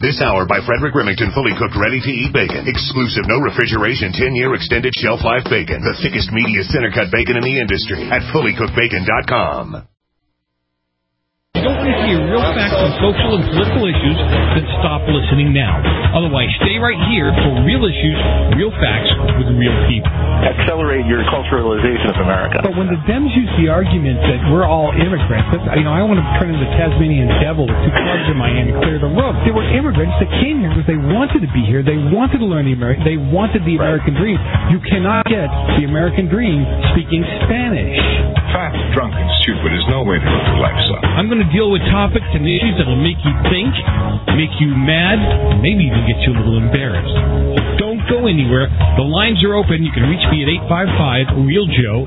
This hour by Frederick Remington, fully cooked, ready-to-eat bacon. Exclusive, no refrigeration, 10-year extended shelf life bacon. The thickest, meatiest center-cut bacon in the industry at fullycookedbacon.com. If you don't want to hear real facts on social and political issues, then stop listening now. Otherwise, stay right here for real issues, real facts with real people. Accelerate your culturalization of America. But when the Dems use the argument that we're all immigrants, I want to turn into the Tasmanian devil with 2 clubs in Miami, clear the road. There were immigrants that came here because they wanted to be here. They wanted to learn they wanted the American dream. You cannot get the American dream speaking Spanish. Fat, drunk, and stupid is no way to live your life, son. I'm going to deal with topics and issues that will make you think, make you mad, maybe even get you a little embarrassed. Don't go anywhere. The lines are open. You can reach me at 855-REAL-JOE,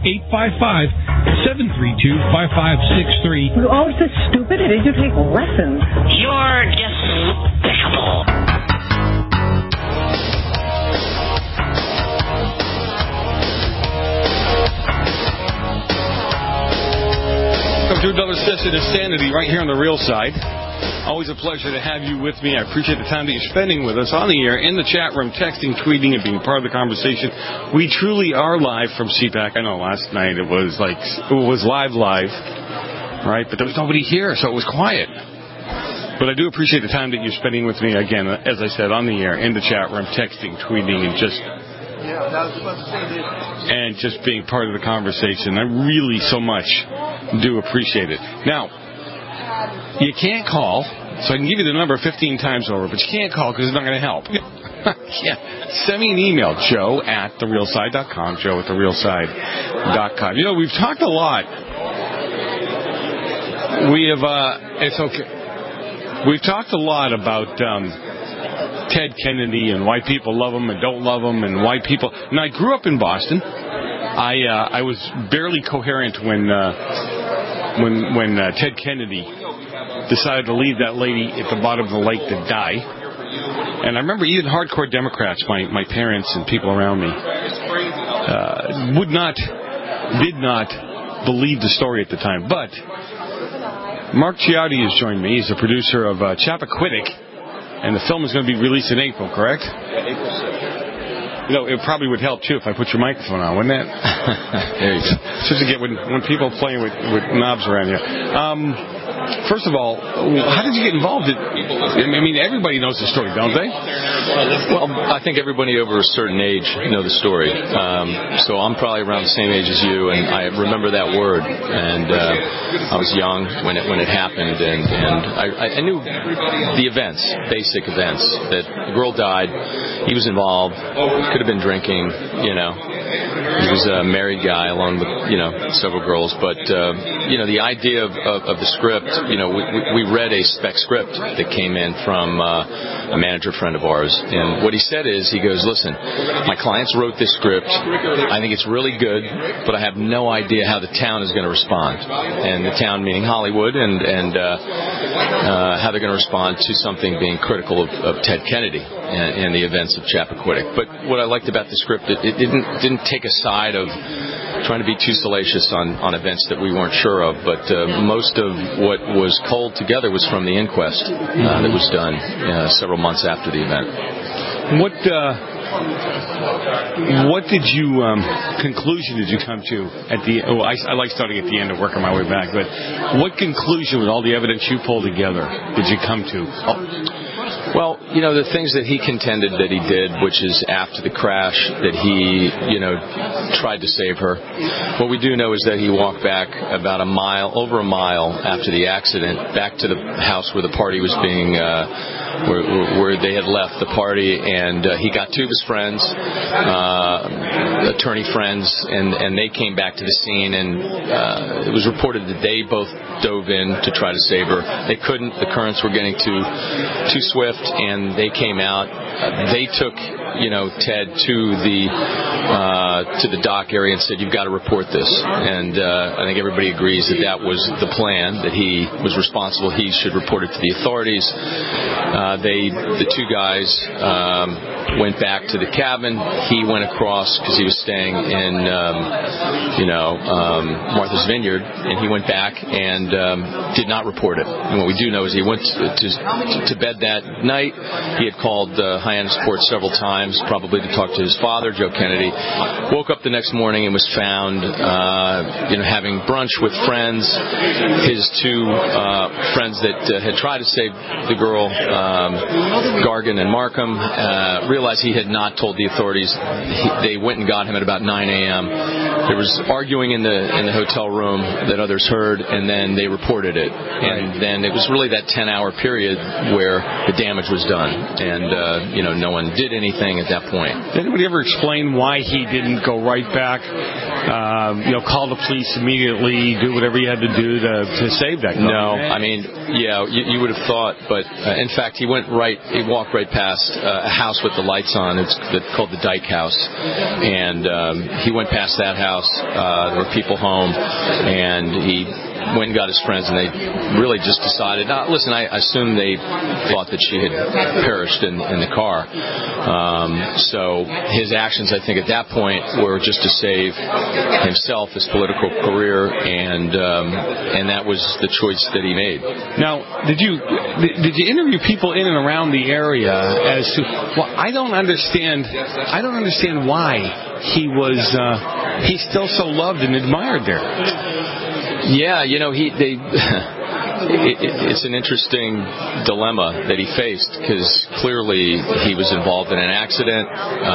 855-732-5563. You're always so stupid. Did you take lessons? You're despicable. Welcome to another session of Sanity right here on the Real Side. Always a pleasure to have you with me. I appreciate the time that you're spending with us on the air, in the chat room, texting, tweeting, and being part of the conversation. We truly are live from CPAC. I know last night it was live, right? But there was nobody here, so it was quiet. But I do appreciate the time that you're spending with me, again, as I said, on the air, in the chat room, texting, tweeting, and just being part of the conversation. I really so much do appreciate it. Now, you can't call, so I can give you the number 15 times over, but you can't call because it's not going to help. Send me an email, joe@therealside.com, joe@therealside.com. We've talked a lot. It's okay. We've talked a lot about Ted Kennedy and why people love him and don't love him, and why people. Now, I grew up in Boston. I was barely coherent when Ted Kennedy decided to leave that lady at the bottom of the lake to die. And I remember even hardcore Democrats, my parents and people around me, did not believe the story at the time. But Mark Ciotti has joined me. He's the producer of Chappaquiddick, and the film is going to be released in April, correct? Yeah, April 6th. It probably would help, too, if I put your microphone on, wouldn't it? There you go. Just to get when people playing with knobs around here. First of all, how did you get involved? Everybody knows the story, don't they? Well, I think everybody over a certain age know the story. So I'm probably around the same age as you, and I remember that word. And I was young when it happened, and I knew the events, basic events. That the girl died, he was involved, could have been drinking, He was a married guy along with, several girls. But, the idea of the script, we read a spec script that came in from a manager friend of ours. And what he said is, he goes, listen, my clients wrote this script. I think it's really good, but I have no idea how the town is going to respond. And the town meaning Hollywood, and how they're going to respond to something being critical of Ted Kennedy and the events of Chappaquiddick. But what I liked about the script, it didn't take a side of trying to be too salacious on events that we weren't sure of, but most of what was culled together was from the inquest that was done several months after the event. What conclusion did you come to at the? I like starting at the end and working my way back. But what conclusion, with all the evidence you pulled together, did you come to? Well, the things that he contended that he did, which is after the crash, that he, tried to save her. What we do know is that he walked back about over a mile after the accident, back to the house where the party was being, where they had left the party, and he got two of his friends, attorney friends, and they came back to the scene, and it was reported that they both dove in to try to save her. They couldn't. The currents were getting too swift, and they came out. They took, Ted to the to the dock area and said, "You've got to report this." And I think everybody agrees that was the plan, that he was responsible. He should report it to the authorities. The two guys went back to the cabin. He went across because he was staying in, Martha's Vineyard, and he went back and did not report it. And what we do know is he went to bed that night. He had called Hyannisport several times, probably to talk to his father, Joe Kennedy. Woke up the next morning and was found, having brunch with friends. His two friends that had tried to save the girl, Gargan and Markham, realized he had not told the authorities. They went and got him at about 9 a.m. There was arguing in the hotel room that others heard, and then they reported it. And then it was really that 10-hour period where the damage was done, and no one did anything at that point. Did anybody ever explain why he didn't go right back, call the police immediately, do whatever he had to do to save that guy? No, I mean, you would have thought, but in fact, he walked right past a house with the lights on. It's called the Dyke House, and he went past that house. There were people home, and he went and got his friends, and they really just decided, listen, I assume they thought that she had perished in the car. So his actions, I think, at that point were just to save himself, his political career, and that was the choice that he made. Now, did you interview people in and around the area as to? Well, I don't understand why he's still so loved and admired there. Yeah, it's an interesting dilemma that he faced, because clearly he was involved in an accident.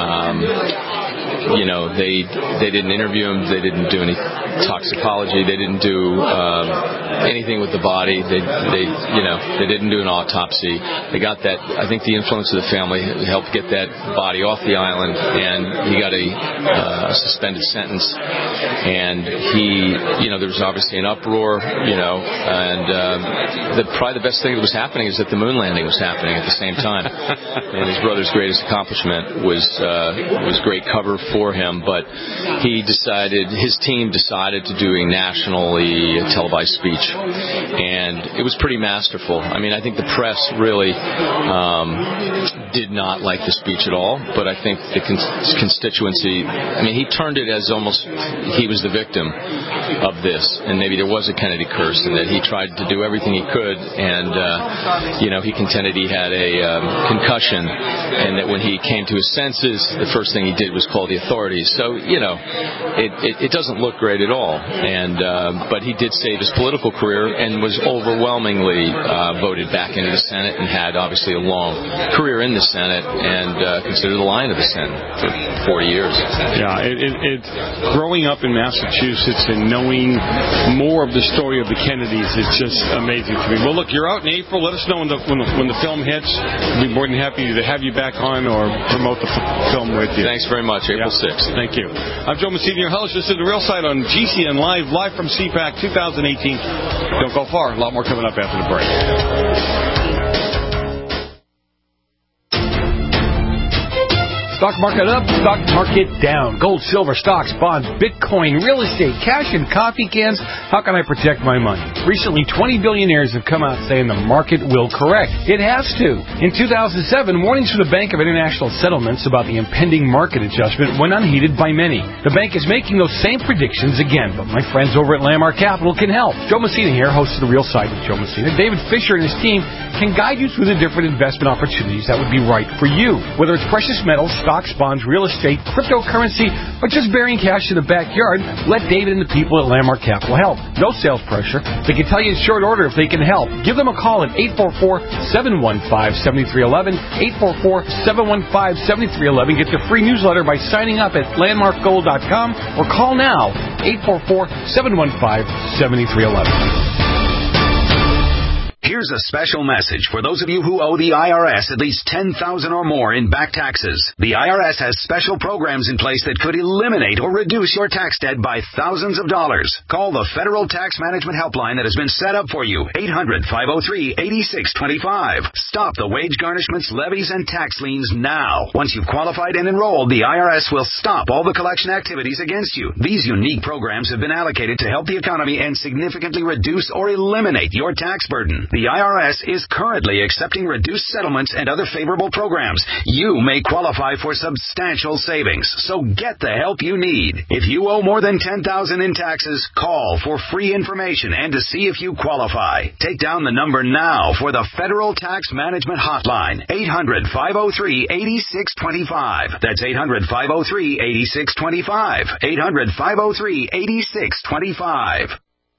They didn't interview him. They didn't do any toxicology. They didn't do anything with the body. They didn't do an autopsy. They got that. I think the influence of the family helped get that body off the island, and he got a suspended sentence. And there was obviously an uproar, and probably the best thing that was happening is that the moon landing was happening at the same time. And his brother's greatest accomplishment was great cover for him, but his team decided to do a nationally televised speech, and it was pretty masterful. I mean, I think the press really did not like the speech at all, but I think the constituency, he turned it as almost he was the victim of this, and maybe there was a Kennedy curse, and that he tried to do everything he could, and he contended he had a concussion, and that when he came to his senses, the first thing he did was call the authorities. So it doesn't look great at all, and but he did save his political career and was overwhelmingly voted back into the Senate, and had obviously a long career in the Senate, and considered the Lion of the Senate for 40 years. Yeah, growing up in Massachusetts and knowing more of the story of the Kennedys is just amazing to me. Well, look, you're out in April. Let us know when the film hits. We'll be more than happy to have you back on or promote the film with you. Thanks very much. April 6th. Thank you. I'm Joe Messina, your host. This is The Real Side on GCN live from CPAC 2018. Don't go far. A lot more coming up after the break. Stock market up, stock market down. Gold, silver, stocks, bonds, Bitcoin, real estate, cash, and coffee cans. How can I protect my money? Recently, 20 billionaires have come out saying the market will correct. It has to. In 2007, warnings from the Bank of International Settlements about the impending market adjustment went unheeded by many. The bank is making those same predictions again, but my friends over at Landmark Capital can help. Joe Messina here, host of The Real Side with Joe Messina. David Fisher and his team can guide you through the different investment opportunities that would be right for you. Whether it's precious metals, stocks, bonds, real estate, cryptocurrency, or just burying cash in the backyard, let David and the people at Landmark Capital help. No sales pressure. They can tell you in short order if they can help. Give them a call at 844-715-7311, 844-715-7311. Get your free newsletter by signing up at landmarkgold.com or call now, 844-715-7311. Here's a special message for those of you who owe the IRS at least $10,000 or more in back taxes. The IRS has special programs in place that could eliminate or reduce your tax debt by thousands of dollars. Call the Federal Tax Management Helpline that has been set up for you, 800-503-8625. Stop the wage garnishments, levies, and tax liens now. Once you've qualified and enrolled, the IRS will stop all the collection activities against you. These unique programs have been allocated to help the economy and significantly reduce or eliminate your tax burden. The IRS is currently accepting reduced settlements and other favorable programs. You may qualify for substantial savings, so get the help you need. If you owe more than $10,000 in taxes, call for free information and to see if you qualify. Take down the number now for the Federal Tax Management Hotline, 800-503-8625. That's 800-503-8625. 800-503-8625.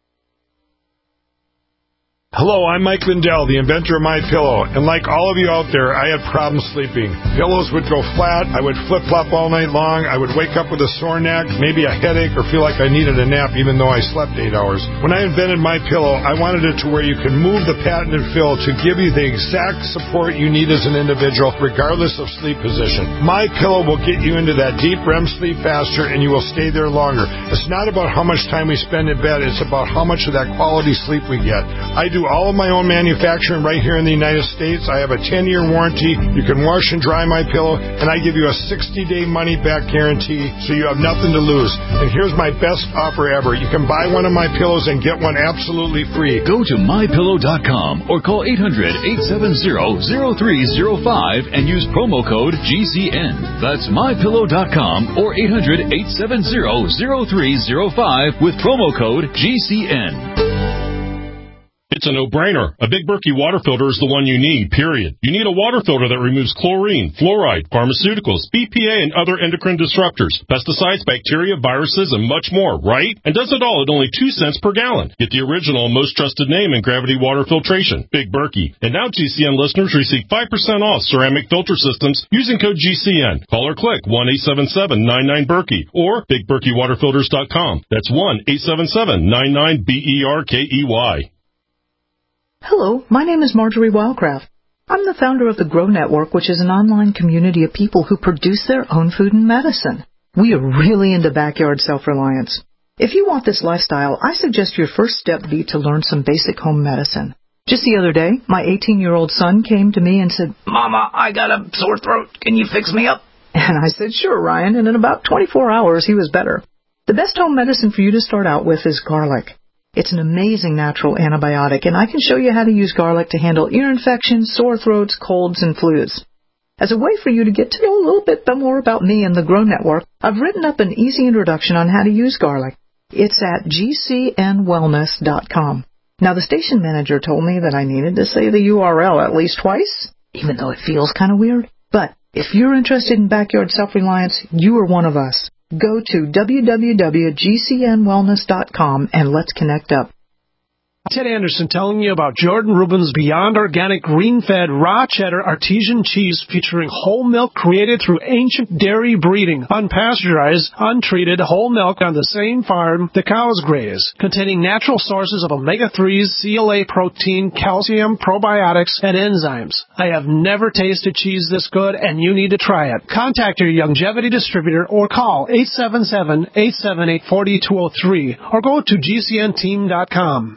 Hello, I'm Mike Lindell, the inventor of MyPillow, and like all of you out there, I had problems sleeping. Pillows would go flat, I would flip-flop all night long, I would wake up with a sore neck, maybe a headache, or feel like I needed a nap even though I slept 8 hours. When I invented MyPillow, I wanted it to where you can move the patented fill to give you the exact support you need as an individual, regardless of sleep position. MyPillow will get you into that deep REM sleep faster, and you will stay there longer. It's not about how much time we spend in bed, it's about how much of that quality sleep we get. I do all of my own manufacturing right here in the United States. I have a 10-year warranty. You can wash and dry MyPillow, and I give you a 60-day money-back guarantee, so you have nothing to lose. And here's my best offer ever. You can buy one of my pillows and get one absolutely free. Go to MyPillow.com or call 800-870-0305 and use promo code GCN. That's MyPillow.com or 800-870-0305 with promo code GCN. It's a no-brainer. A Big Berkey water filter is the one you need, period. You need a water filter that removes chlorine, fluoride, pharmaceuticals, BPA, and other endocrine disruptors, pesticides, bacteria, viruses, and much more, right? And does it all at only 2 cents per gallon. Get the original and most trusted name in gravity water filtration, Big Berkey. And now GCN listeners receive 5% off ceramic filter systems using code GCN. Call or click 1-877-99-BERKEY or BigBerkeyWaterFilters.com. That's 1-877-99-BERKEY. Hello, my name is Marjorie Wildcraft. I'm the founder of the Grow Network, which is an online community of people who produce their own food and medicine. We are really into backyard self-reliance. If you want this lifestyle, I suggest your first step be to learn some basic home medicine. Just the other day, my 18-year-old son came to me and said, "Mama, I got a sore throat. Can you fix me up?" And I said, "Sure, Ryan," and in about 24 hours, he was better. The best home medicine for you to start out with is garlic. It's an amazing natural antibiotic, and I can show you how to use garlic to handle ear infections, sore throats, colds, and flus. As a way for you to get to know a little bit more about me and the Grow Network, I've written up an easy introduction on how to use garlic. It's at gcnwellness.com. Now, the station manager told me that I needed to say the URL at least twice, even though it feels kind of weird. But if you're interested in backyard self-reliance, you are one of us. Go to www.gcnwellness.com and let's connect up. Ted Anderson telling you about Jordan Rubin's Beyond Organic Green-Fed Raw Cheddar Artesian Cheese featuring whole milk created through ancient dairy breeding, unpasteurized, untreated whole milk on the same farm the cows graze, containing natural sources of omega-3s, CLA protein, calcium, probiotics, and enzymes. I have never tasted cheese this good, and you need to try it. Contact your Youngevity distributor or call 877-878-4203 or go to gcnteam.com.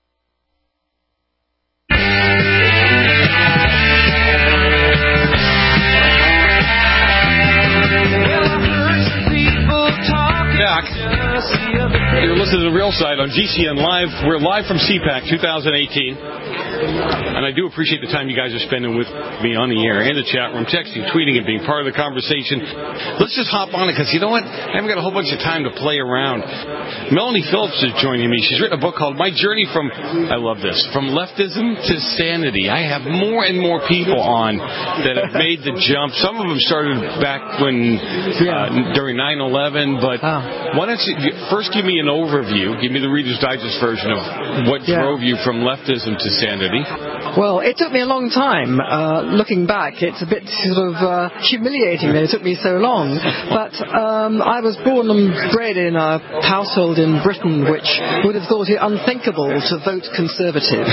You're listening to The Real Side on GCN Live. We're live from CPAC 2018. And I do appreciate the time you guys are spending with me on the air, in the chat room, texting, tweeting, and being part of the conversation. Let's just hop on it, because you know what? I haven't got a whole bunch of time to play around. Melanie Phillips is joining me. She's written a book called My Journey from, I love this, From Leftism to Sanity. I have more and more people on that have made the jump. Some of them started back when during 9/11, but why don't you first give me an overview, give me the Reader's Digest version of what drove you from leftism to sanity. Well, it took me a long time. Looking back, it's a bit sort of humiliating that it took me so long. But I was born and bred in a household in Britain which would have thought it unthinkable to vote Conservative.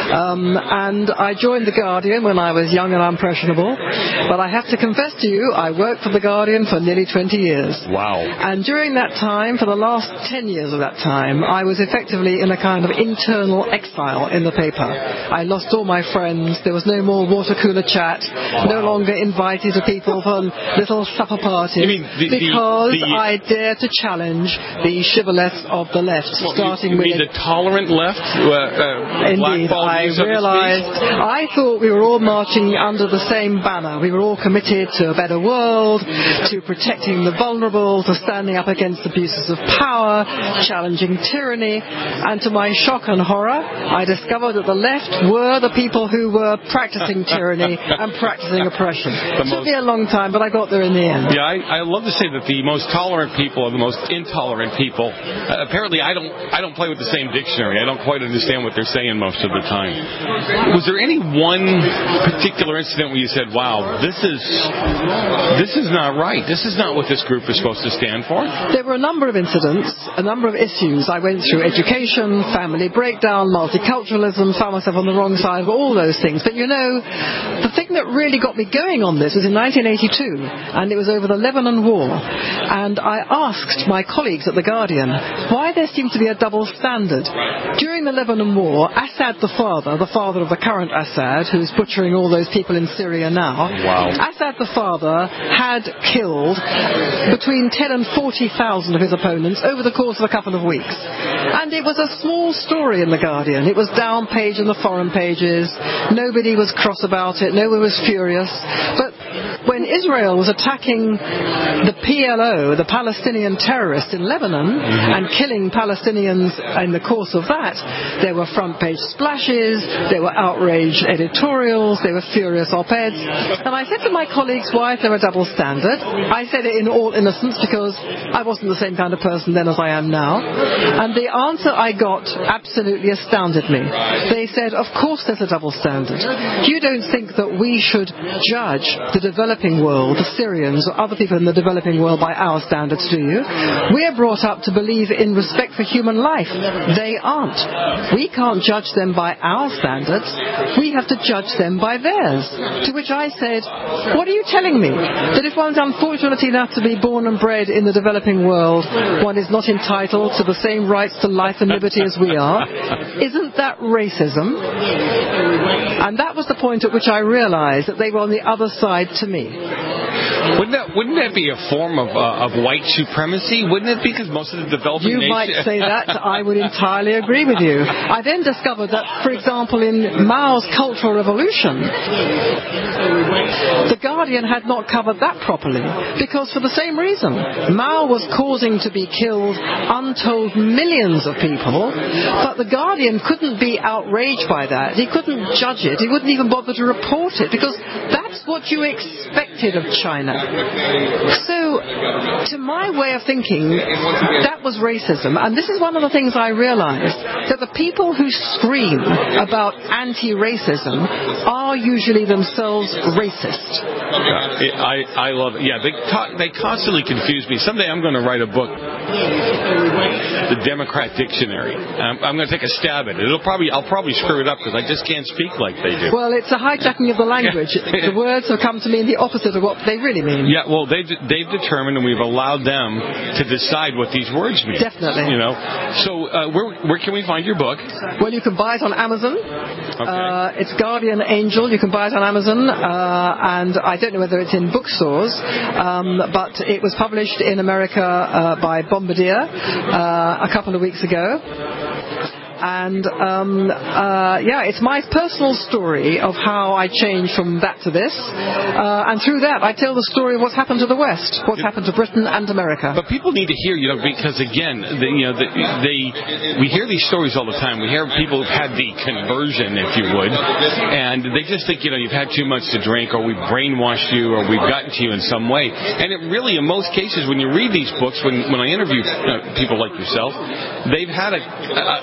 And I joined The Guardian when I was young and impressionable. But I have to confess to you, I worked for The Guardian for nearly 20 years. Wow. And during that time, for the last 10 years of that time, I was effectively in a kind of internal exile in the paper. I lost all my friends. There was no more water cooler chat. Wow. No longer invited to people for little supper parties. Because I dared to challenge the shibboleths of the left, starting with the tolerant left. Indeed, I realized. I thought we were all marching under the same banner. We were all committed to a better world, to protecting the vulnerable, to standing up against abuses of power, challenging tyranny. And to my shock and horror, I discovered that the left were the people who were practicing tyranny and practicing oppression. It took me a long time, but I got there in the end. Yeah, I love to say that the most tolerant people are the most intolerant people. Apparently, I don't play with the same dictionary. I don't quite understand what they're saying most of the time. Was there any one particular incident where you said, "Wow, this is not right. This is not what this group is supposed to stand for"? There were a number of incidents, a number of issues. I went through education, family breakdown, multiculturalism, found myself on the wrong side of all those things. But you know, the thing that really got me going on this was in 1982, and it was over the Lebanon War. And I asked my colleagues at The Guardian why there seemed to be a double standard. During the Lebanon War, Assad the father of the current Assad, who's butchering all those people in Syria now, Assad the father had killed between 10 and 40,000 of his opponents over the course of a couple of weeks. And it was a small story in The Guardian. It was down page in the foreign pages. Nobody was cross about it. Nobody was furious. But when Israel was attacking the PLO, the Palestinian terrorists in Lebanon, and killing Palestinians in the course of that, there were front page splashes, there were outraged editorials, there were furious op-eds. And I said to my colleagues, why is there a double standard? I said it in all innocence because I wasn't the same kind of person then as I am now. And the answer I got absolutely astounded me. They said, of course there's a double standard. You don't think that we should judge the developing world, the Syrians or other people in the developing world by our standards, do you? We're brought up to believe in respect for human life. They aren't. We can't judge them by our standards. We have to judge them by theirs. To which I said, what are you telling me? That if one's unfortunate enough to be born and bred in the developing world, one is not entitled to the same rights to life and liberty as we are? Isn't that racism? And that was the point at which I realized that they were on the other side to me. Wouldn't that be a form of white supremacy? Wouldn't it be? Because most of the developing nations... You might say that. I would entirely agree with you. I then discovered that, for example, in Mao's Cultural Revolution, The Guardian had not covered that properly. Because for the same reason, Mao was causing to be killed untold millions of people, but The Guardian couldn't be outraged by that. He couldn't judge it. He wouldn't even bother to report it, because that's what you expected of China. So, to my way of thinking, that was racism. And this is one of the things I realized, that the people who scream about anti-racism are usually themselves racist. I love it. Yeah, they constantly confuse me. Someday I'm going to write a book, The Democrat Dictionary. I'm going to take a stab at it. I'll probably screw it up because I just can't speak like they do. Well, it's a hijacking of the language. The words have come to mean the opposite of what they really mean. Yeah, well, they've determined, and we've allowed them to decide what these words mean. Definitely. You know. So, where can we find your book? Well, you can buy it on Amazon. Okay. It's Guardian Angel. You can buy it on Amazon, and I don't know whether it's in bookstores, but it was published in America by Bombardier a couple of weeks ago. And it's my personal story of how I changed from that to this, and through that I tell the story of what's happened to the West, what's happened to Britain and America. But people need to hear, because again, we hear these stories all the time. We hear people who've had the conversion, if you would, and they just think you've had too much to drink, or we've brainwashed you, or we've gotten to you in some way. And it really, in most cases, when you read these books, when I interview people like yourself, they've had a common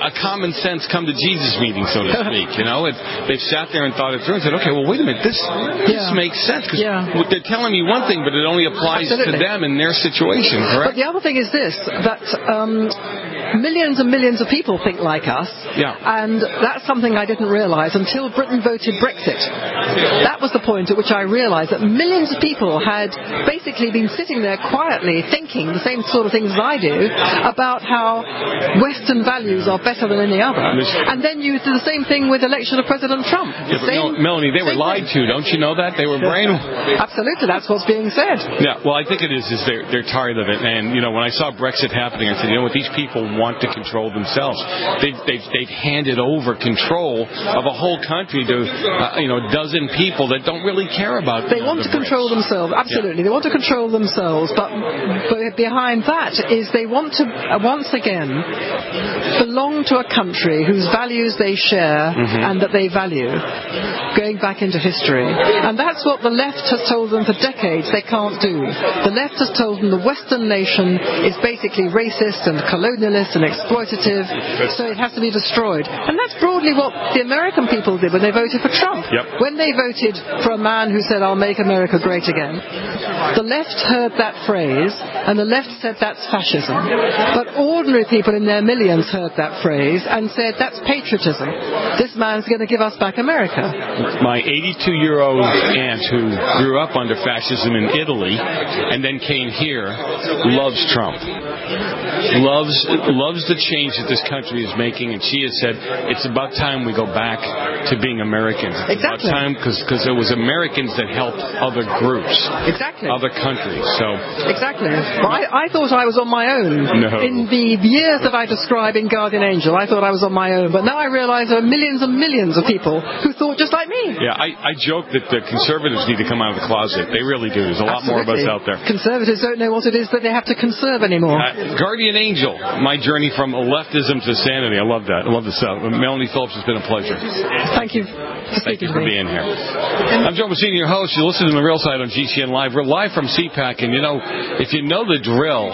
common sense come to Jesus meeting, so to speak. They've sat there and thought it through and said, okay, well, wait a minute, this makes sense because they're telling me one thing, but it only applies to them in their situation, correct? But the other thing is this, that millions and millions of people think like us, and that's something I didn't realise until Britain voted Brexit. That was the point at which I realised that millions of people had basically been sitting there quietly thinking the same sort of things as I do about how Western values are better than any other. And then you do the same thing with the election of President Trump. Melanie, they were lied to. Don't you know that? They were brainwashed. Absolutely, that's what's being said. Yeah, well, I think it is they're tired of it. And, when I saw Brexit happening, I said, what, these people want to control themselves. They've handed over control of a whole country to, a dozen people that don't really care about They want to control themselves, absolutely. They want to control themselves, but behind that is they want to, once again, belong to a country whose values they share and that they value, going back into history. And that's what the left has told them for decades they can't do. The left has told them the Western nation is basically racist and colonialist and exploitative, so it has to be destroyed. And that's broadly what the American people did when they voted for Trump. When they voted for a man who said, I'll make America great again, the left heard that phrase, and the left said that's fascism. But ordinary people in their millions heard that phrase and said, that's patriotism. This man's going to give us back America. My 82-year-old aunt who grew up under fascism in Italy and then came here loves Trump. Loves the change that this country is making, and she has said it's about time we go back to being Americans. It's about time because it was Americans that helped other groups, other countries. Exactly. Well, I thought I was on my own. No. In the years that I describe in Guardian Angel, I thought I was on my own, but now I realise there are millions and millions of people who thought just like me. Yeah, I joke that the conservatives need to come out of the closet. They really do. There's a lot more of us out there. Conservatives don't know what it is that they have to conserve anymore. Guardian Angel, my journey from leftism to sanity. I love that. I love this stuff. Melanie Phillips, has been a pleasure. Thank you. Thank you for being here. I'm Joe Messina, your host. You listen to The Real Side on GCN Live. We're live from CPAC, and if you know the drill,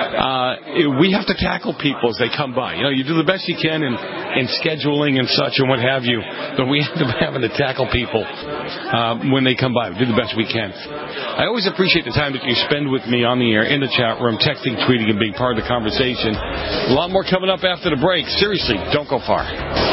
we have to tackle people as they come by. You do the best you can in scheduling and such and what have you, but we end up having to tackle people when they come by. We do the best we can. I always appreciate the time that you spend with me on the air, in the chat room, texting, tweeting, and being part of the conversation. A lot more coming up after the break. Seriously, don't go far.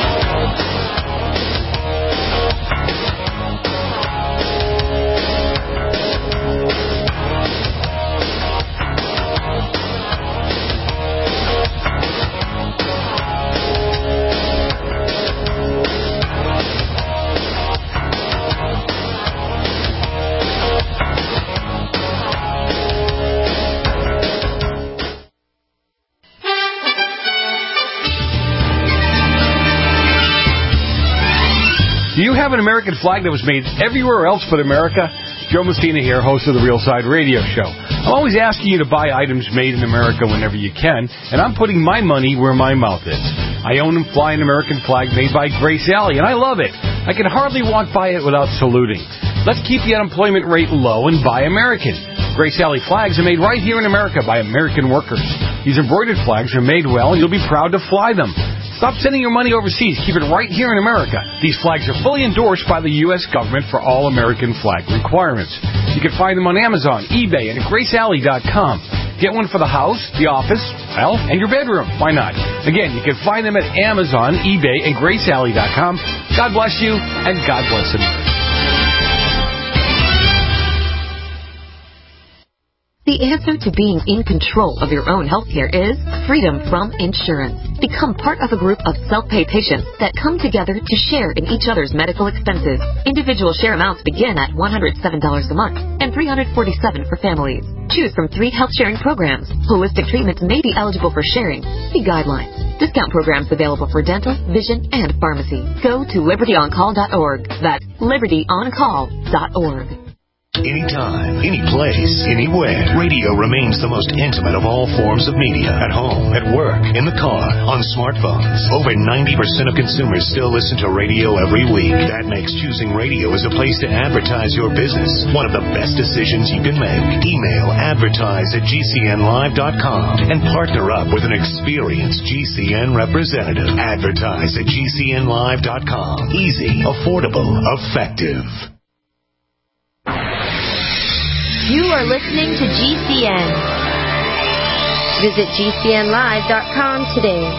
Do you have an American flag that was made everywhere else but America? Joe Messina here, host of the Real Side Radio Show. I'm always asking you to buy items made in America whenever you can, and I'm putting my money where my mouth is. I own and fly an American flag made by Grace Alley, and I love it. I can hardly walk by it without saluting. Let's keep the unemployment rate low and buy American. Grace Alley flags are made right here in America by American workers. These embroidered flags are made well, and you'll be proud to fly them. Stop sending your money overseas. Keep it right here in America. These flags are fully endorsed by the U.S. government for all American flag requirements. You can find them on Amazon, eBay, and at GraceAlley.com. Get one for the house, the office, and your bedroom. Why not? Again, you can find them at Amazon, eBay, and GraceAlley.com. God bless you, and God bless America. The answer to being in control of your own healthcare is freedom from insurance. Become part of a group of self-pay patients that come together to share in each other's medical expenses. Individual share amounts begin at $107 a month and $347 for families. Choose from 3 health-sharing programs. Holistic treatments may be eligible for sharing. See guidelines. Discount programs available for dental, vision, and pharmacy. Go to libertyoncall.org. That's libertyoncall.org. anytime, any place, anywhere. Radio remains the most intimate of all forms of media. At home, at work, in the car, on smartphones. Over 90% of consumers still listen to radio every week. That makes choosing radio as a place to advertise your business one of the best decisions you can make. Email advertise@gcnlive.com and partner up with an experienced GCN representative. Advertise@gcnlive.com. Easy, affordable, effective. You are listening to GCN. Visit GCNlive.com today.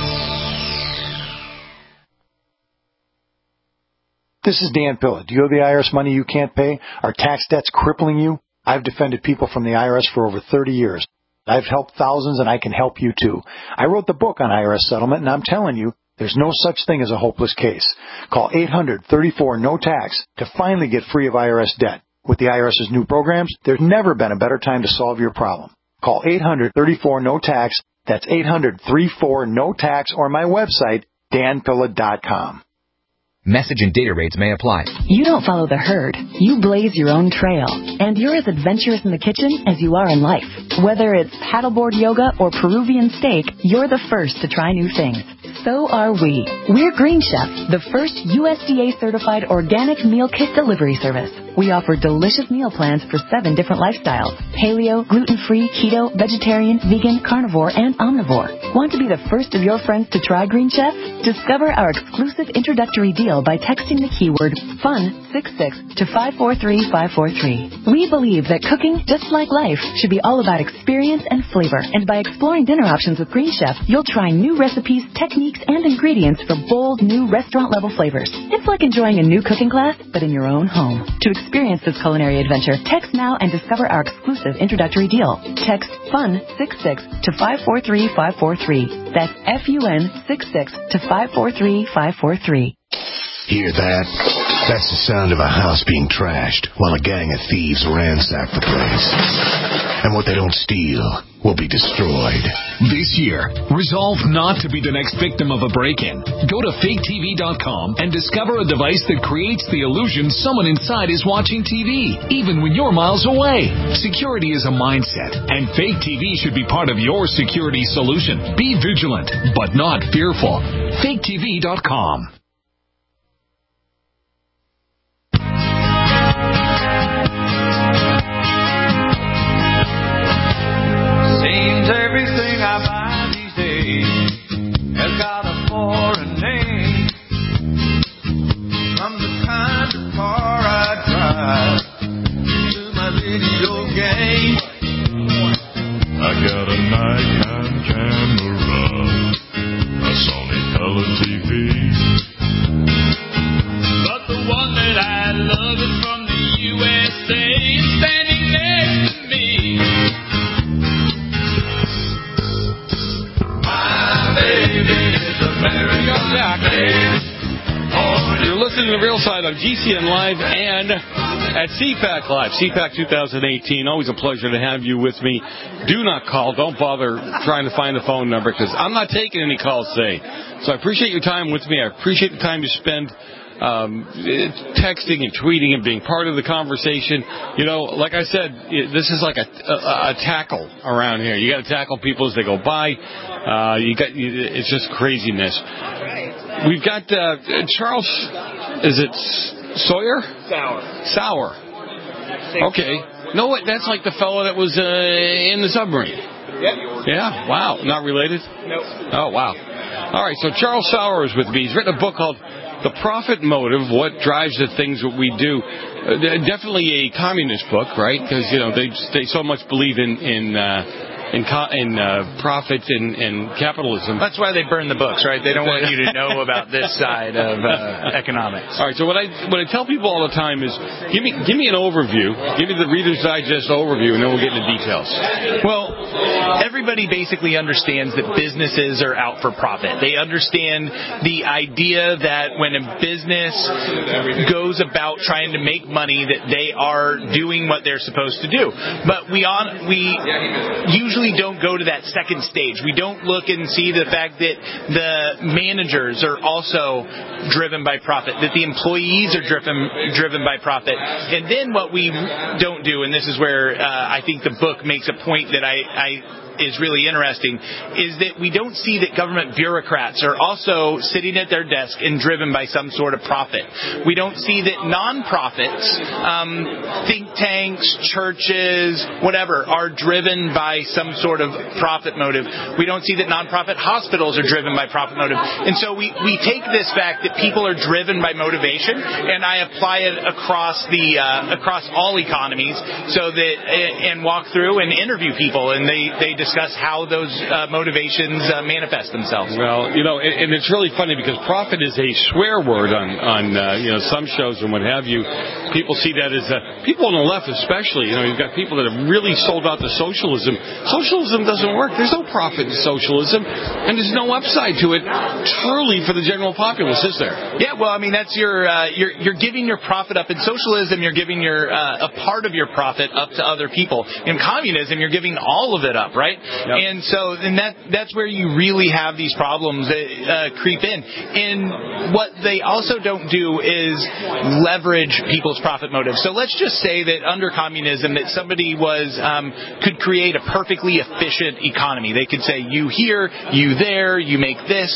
This is Dan Pilla. Do you owe the IRS money you can't pay? Are tax debts crippling you? I've defended people from the IRS for over 30 years. I've helped thousands, and I can help you too. I wrote the book on IRS settlement, and I'm telling you, there's no such thing as a hopeless case. Call 800-34-NO-TAX to finally get free of IRS debt. With the IRS's new programs, there's never been a better time to solve your problem. Call 800-34-NO-TAX. That's 800-34-NO-TAX, or my website, danpilla.com. Message and data rates may apply. You don't follow the herd. You blaze your own trail. And you're as adventurous in the kitchen as you are in life. Whether it's paddleboard yoga or Peruvian steak, you're the first to try new things. So are we. We're Green Chef, the first USDA-certified organic meal kit delivery service. We offer delicious meal plans for 7 different lifestyles: paleo, gluten-free, keto, vegetarian, vegan, carnivore, and omnivore. Want to be the first of your friends to try Green Chef? Discover our exclusive introductory deal by texting the keyword FUN66 to 543543. We believe that cooking, just like life, should be all about experience and flavor. And by exploring dinner options with Green Chef, you'll try new recipes, techniques, and ingredients for bold, new restaurant-level flavors. It's like enjoying a new cooking class, but in your own home. To experience this culinary adventure, text now and discover our exclusive introductory deal. Text FUN66 to 543543. That's FUN66 to 543543. Hear that? That's the sound of a house being trashed while a gang of thieves ransack the place. And what they don't steal will be destroyed. This year, resolve not to be the next victim of a break-in. Go to faketv.com and discover a device that creates the illusion someone inside is watching TV, even when you're miles away. Security is a mindset, and Fake TV should be part of your security solution. Be vigilant, but not fearful. faketv.com. Seems everything I buy these days has got a foreign name. From the kind of car I drive to my video game. I got a Nikon camera, a Sony color TV. But the one that I love is from the USA, standing next to me. You're listening to The Real Side on GCN Live and at CPAC Live, CPAC 2018. Always a pleasure to have you with me. Do not call. Don't bother trying to find the phone number because I'm not taking any calls today. So I appreciate your time with me. I appreciate the time you spend texting and tweeting and being part of the conversation. You know, like I said, this is like a tackle around here. You got to tackle people as they go by. It's just craziness. We've got Charles. Is it Sawyer? Sauer. Okay. No, that's like the fellow that was in the submarine. Yep. Yeah. Wow. Not related? Nope. Oh, wow. All right. So Charles Sauer is with me. He's written a book called The Profit Motive, What Drives the Things That We Do. Definitely a communist book, right? Because, you know, they so much believe in profit and capitalism. That's why they burn the books, right? They don't want you to know about this side of economics. All right, so what I tell people all the time is give me an overview. Give me the Reader's Digest overview, and then we'll get into details. Well, everybody basically understands that businesses are out for profit. They understand the idea that when a business goes about trying to make money, that they are doing what they're supposed to do. But we usually don't go to that second stage. We don't look and see the fact that the managers are also driven by profit, that the employees are driven by profit. And then what we don't do, and this is where I think the book makes a point that is really interesting, is that we don't see that government bureaucrats are also sitting at their desk and driven by some sort of profit. We don't see that nonprofits, think tanks, churches, whatever, are driven by some sort of profit motive. We don't see that nonprofit hospitals are driven by profit motive. And so we take this fact that people are driven by motivation, and I apply it across all economies, so that and walk through and interview people, and they discuss how those motivations manifest themselves. Well, and it's really funny because profit is a swear word on some shows and what have you. People see that as people on the left, especially. You've got people that have really sold out to socialism. Socialism doesn't work. There's no profit in socialism, and there's no upside to it truly for the general populace, is there? Yeah, well, I mean, that's you're giving your profit up. In socialism, you're giving a part of your profit up to other people. In communism, you're giving all of it up, right? Yep. And that's where you really have these problems that creep in. And what they also don't do is leverage people's profit motives. So let's just say that under communism that somebody could create a perfectly efficient economy. They could say, you here, you there, you make this.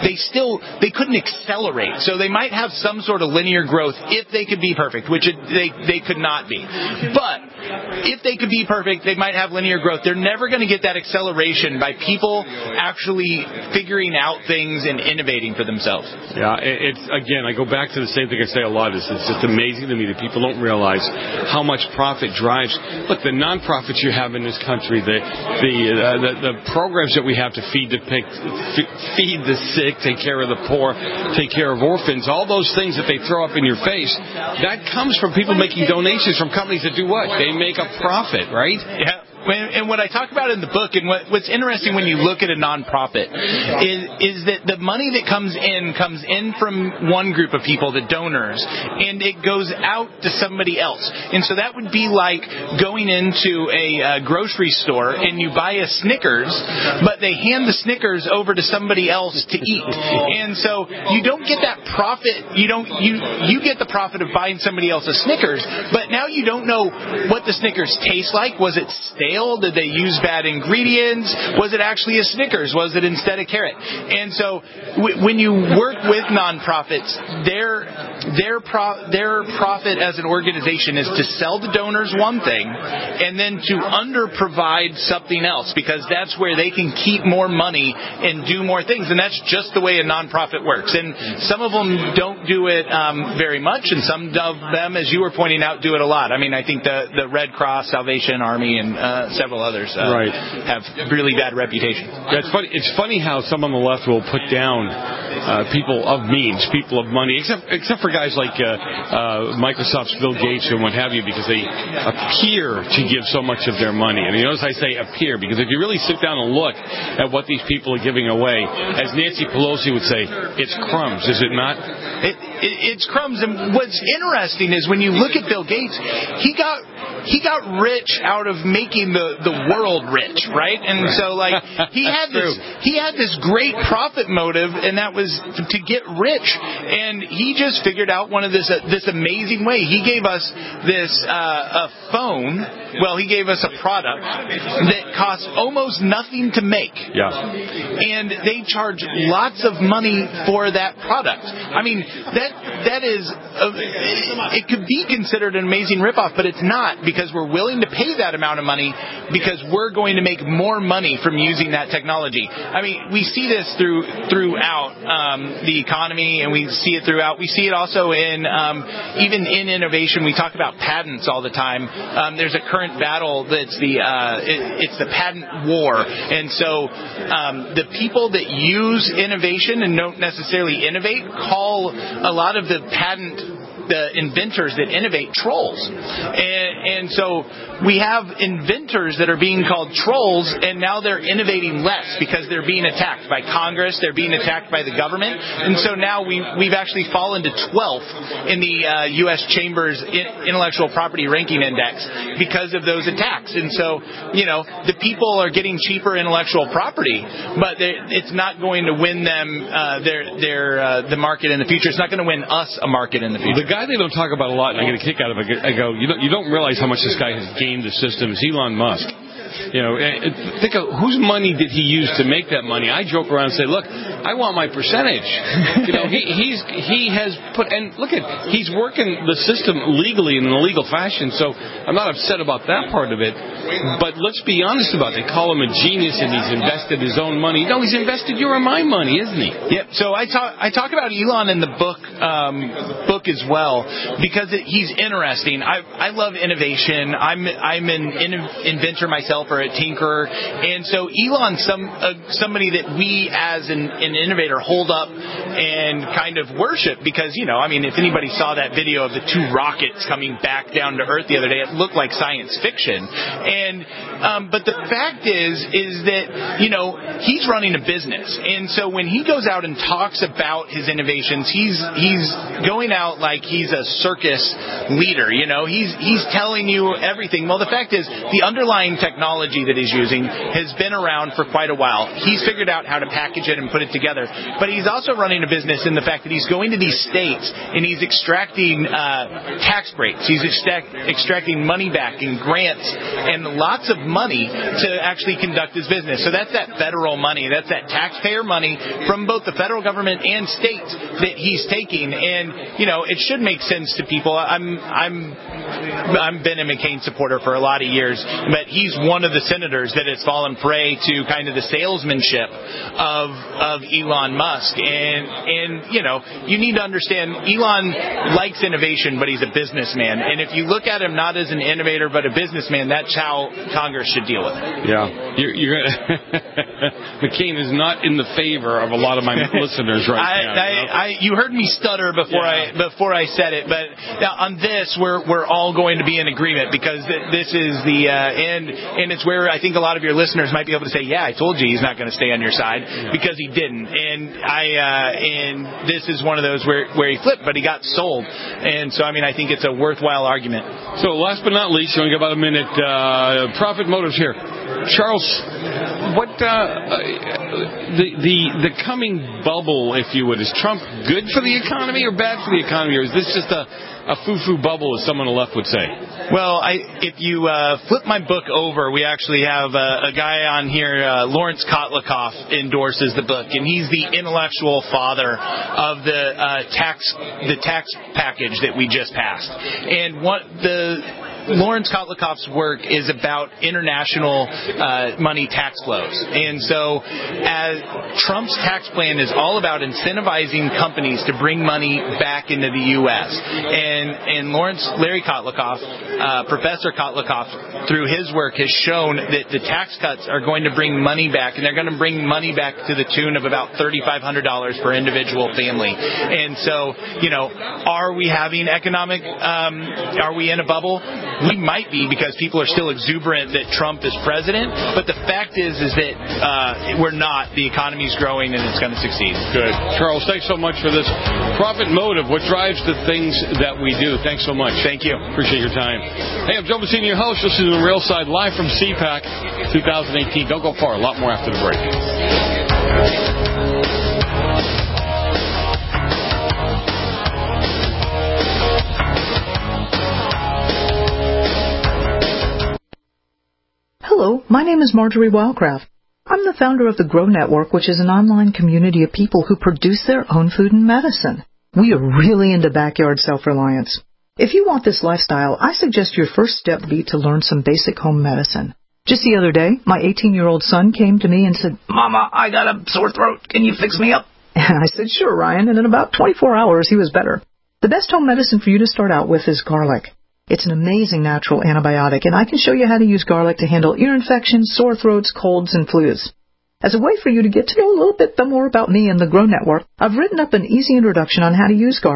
They couldn't accelerate. So they might have some sort of linear growth if they could be perfect, which they could not be. But if they could be perfect, they might have linear growth. They're never going to get that acceleration by people actually figuring out things and innovating for themselves. Yeah, again, I go back to the same thing I say a lot. It's just amazing to me that people don't realize how much profit drives. Look, the nonprofits you have in this country, the programs that we have to feed the sick, take care of the poor, take care of orphans, all those things that they throw up in your face, that comes from people making donations from companies that do what? They make a profit, right? Yeah. And what I talk about in the book, and what's interesting when you look at a nonprofit, is that the money that comes in from one group of people, the donors, and it goes out to somebody else. And so that would be like going into a grocery store and you buy a Snickers, but they hand the Snickers over to somebody else to eat. And so you don't get that profit. You get the profit of buying somebody else a Snickers, but now you don't know what the Snickers taste like. Was it stale? Did they use bad ingredients? Was it actually a Snickers? Was it instead a carrot? And so when you work with nonprofits, their profit as an organization is to sell the donors one thing and then to under-provide something else, because that's where they can keep more money and do more things. And that's just the way a nonprofit works. And some of them don't do it very much, and some of them, as you were pointing out, do it a lot. I mean, I think the Red Cross, Salvation Army, and several others have really bad reputation. Yeah, it's funny how some on the left will put down people of means, people of money, except for guys like Microsoft's Bill Gates and what have you, because they appear to give so much of their money. And you notice I say appear, because if you really sit down and look at what these people are giving away, as Nancy Pelosi would say, it's crumbs, is it not? It's crumbs. And what's interesting is when you look at Bill Gates, he got rich out of making the world rich, right? And so he had this great profit motive, and that was to get rich. And he just figured out this amazing way. He gave us a phone. Well, he gave us a product that costs almost nothing to make. Yeah. And they charge lots of money for that product. I mean, that is it could be considered an amazing ripoff, but it's not, because we're willing to pay that amount of money because we're going to make more money from using that technology. I mean, we see this throughout the economy, and we see it throughout. We see it also in even in innovation. We talk about patents all the time. There's a current battle that's it's the patent war, and so the people that use innovation and don't necessarily innovate call a lot of the patent the inventors that innovate trolls. And so we have inventors that are being called trolls, and now they're innovating less because they're being attacked by Congress, they're being attacked by the government, and so now we've actually fallen to 12th in the U.S. Chamber's Intellectual Property Ranking Index because of those attacks. And so, the people are getting cheaper intellectual property, but it's not going to win them the market in the future. It's not going to win us a market in the future. The guy they don't talk about a lot, and I get a kick out of it, I go, you don't realize how much this guy has gamed the system, is Elon Musk. Think of whose money did he use to make that money. I joke around and say, look, I want my percentage. He has put, and look at, he's working the system legally in a legal fashion, so I'm not upset about that part of it. But let's be honest about it. They call him a genius and he's invested his own money. No, he's invested your and my money, isn't he? Yep. So I talk about Elon in the book as well because he's interesting. I love innovation. I'm an inventor myself, or a tinkerer, and so Elon's somebody that we as an innovator hold up and kind of worship because if anybody saw that video of the two rockets coming back down to Earth the other day, it looked like science fiction. But the fact is that he's running a business, and so when he goes out and talks about his innovations, he's going out like he's a circus leader. He's telling you everything. Well, the fact is the underlying technology that he's using has been around for quite a while. He's figured out how to package it and put it together. But he's also running a business in the fact that he's going to these states and he's extracting tax breaks. He's extracting money back and grants and lots of money to actually conduct his business. So that's that federal money. That's that taxpayer money from both the federal government and states that he's taking. And, it should make sense to people. I'm been a McCain supporter for a lot of years, but he's one of the senators that has fallen prey to kind of the salesmanship of Elon Musk. And you need to understand Elon likes innovation, but he's a businessman. And if you look at him not as an innovator but a businessman, that's how Congress should deal with it. Yeah. McCain is not in the favor of a lot of my listeners right now. You heard me stutter before I said it, but on this we're all going to be in agreement because this is the and it's where I think a lot of your listeners might be able to say, yeah, I told you he's not going to stay on your side because he didn't. And this is one of those where he flipped, but he got sold. And so I think it's a worthwhile argument. So last but not least, you only got about a minute. Profit motives here. Charles, what the coming bubble, if you would, is Trump good for the economy or bad for the economy, or is this just a foo-foo bubble, as someone on the left would say? Well, if you flip my book over, we actually have a guy on here, Lawrence Kotlikoff, endorses the book, and he's the intellectual father of the tax package that we just passed. And what Lawrence Kotlikoff's work is about international money tax flows. And so Trump's tax plan is all about incentivizing companies to bring money back into the U.S. And Larry Kotlikoff, Professor Kotlikoff, through his work has shown that the tax cuts are going to bring money back, and they're going to bring money back to the tune of about $3,500 per individual family. And so, are we having are we in a bubble? We might be because people are still exuberant that Trump is president, but the fact is that we're not. The economy's growing and it's going to succeed. Good. Charles, thanks so much for this. Profit motive, what drives the things that we do. Thanks so much. Thank you. Appreciate your time. Hey, I'm Joe Messina, your host. This is The Real Side, live from CPAC 2018. Don't go far. A lot more after the break. Hello, my name is Marjorie Wildcraft. I'm the founder of the Grow Network, which is an online community of people who produce their own food and medicine. We are really into backyard self-reliance. If you want this lifestyle, I suggest your first step be to learn some basic home medicine. Just the other day, my 18-year-old son came to me and said, "Mama, I got a sore throat. Can you fix me up?" And I said, "Sure, Ryan," and in about 24 hours, he was better. The best home medicine for you to start out with is garlic. It's an amazing natural antibiotic, and I can show you how to use garlic to handle ear infections, sore throats, colds, and flus. As a way for you to get to know a little bit more about me and the Grow Network, I've written up an easy introduction on how to use garlic.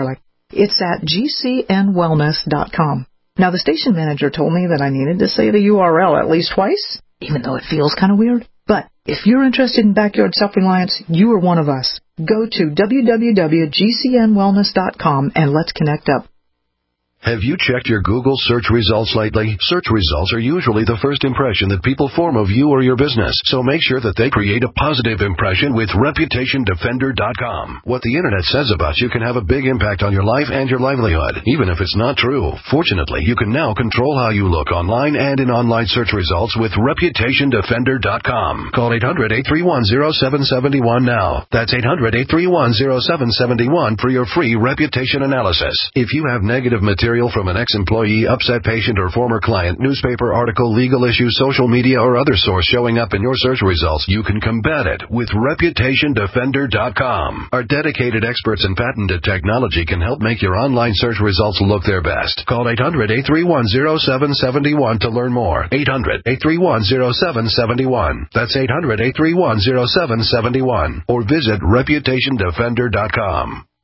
It's at gcnwellness.com. Now, the station manager told me that I needed to say the URL at least twice, even though it feels kind of weird. But if you're interested in backyard self-reliance, you are one of us. Go to www.gcnwellness.com and let's connect up. Have you checked your Google search results lately? Search results are usually the first impression that people form of you or your business, so make sure that they create a positive impression with ReputationDefender.com. What the Internet says about you can have a big impact on your life and your livelihood, even if it's not true. Fortunately, you can now control how you look online and in online search results with ReputationDefender.com. Call 800-831-0771 now. That's 800-831-0771 for your free reputation analysis. If you have negative material from an ex-employee, upset patient, or former client, newspaper article, legal issue, social media, or other source showing up in your search results, you can combat it with ReputationDefender.com. Our dedicated experts in patented technology can help make your online search results look their best. Call 800-831-0771 to learn more. 800-831-0771. That's 800-831-0771. Or visit ReputationDefender.com.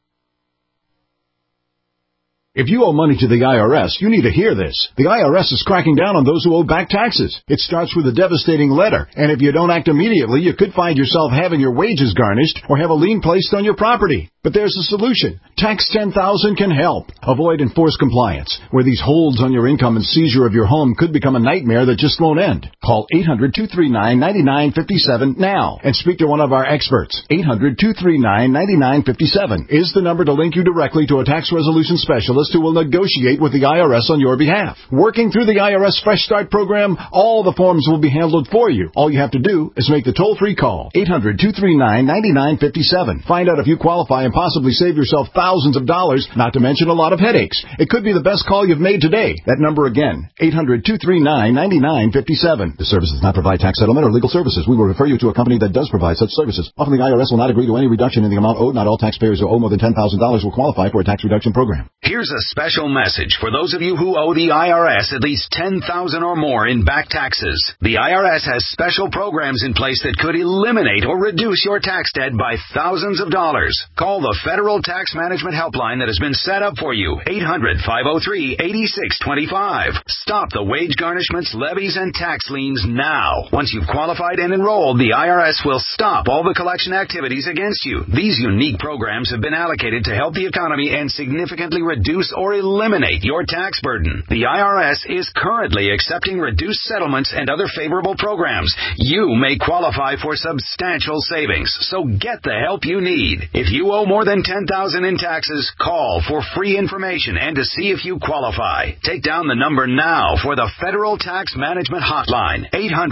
If you owe money to the IRS, you need to hear this. The IRS is cracking down on those who owe back taxes. It starts with a devastating letter, and if you don't act immediately, you could find yourself having your wages garnished or have a lien placed on your property. But there's a solution. Tax 10,000 can help. Avoid enforced compliance, where these holds on your income and seizure of your home could become a nightmare that just won't end. Call 800-239-9957 now and speak to one of our experts. 800-239-9957 is the number to link you directly to a tax resolution specialist who will negotiate with the IRS on your behalf. Working through the IRS Fresh Start program, all the forms will be handled for you. All you have to do is make the toll-free call. 800-239-9957. Find out if you qualify and possibly save yourself thousands of dollars, not to mention a lot of headaches. It could be the best call you've made today. That number again, 800-239-9957. This service does not provide tax settlement or legal services. We will refer you to a company that does provide such services. Often the IRS will not agree to any reduction in the amount owed. Not all taxpayers who owe more than $10,000 will qualify for a tax reduction program. Here's a special message for those of you who owe the IRS at least $10,000 or more in back taxes. The IRS has special programs in place that could eliminate or reduce your tax debt by thousands of dollars. Call the Federal Tax Management Helpline that has been set up for you. 800-503-8625. Stop the wage garnishments, levies, and tax liens now. Once you've qualified and enrolled, the IRS will stop all the collection activities against you. These unique programs have been allocated to help the economy and significantly reduce or eliminate your tax burden. The IRS is currently accepting reduced settlements and other favorable programs. You may qualify for substantial savings, so get the help you need. If you owe more than $10,000 in taxes, call for free information and to see if you qualify. Take down the number now for the Federal Tax Management Hotline.